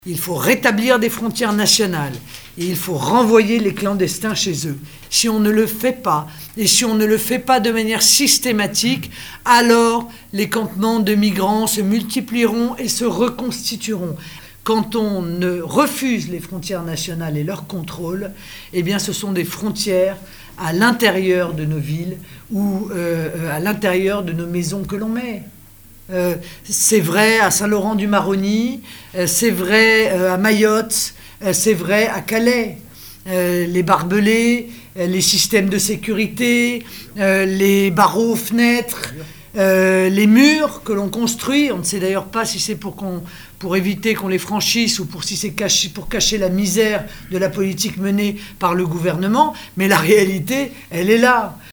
Il faut rétablir des frontières nationales et il faut renvoyer les clandestins chez eux. Si on ne le fait pas, et si on ne le fait pas de manière systématique, alors les campements de migrants se multiplieront et se reconstitueront. Quand on ne refuse les frontières nationales et leur contrôle, eh bien ce sont des frontières à l'intérieur de nos villes ou à l'intérieur de nos maisons que l'on met. C'est vrai à Saint-Laurent-du-Maroni, c'est vrai à Mayotte, c'est vrai à Calais. Les barbelés, les systèmes de sécurité, les barreaux aux fenêtres, les murs que l'on construit, on ne sait d'ailleurs pas si c'est pour éviter qu'on les franchisse ou si c'est pour cacher la misère de la politique menée par le gouvernement, mais la réalité, elle est là.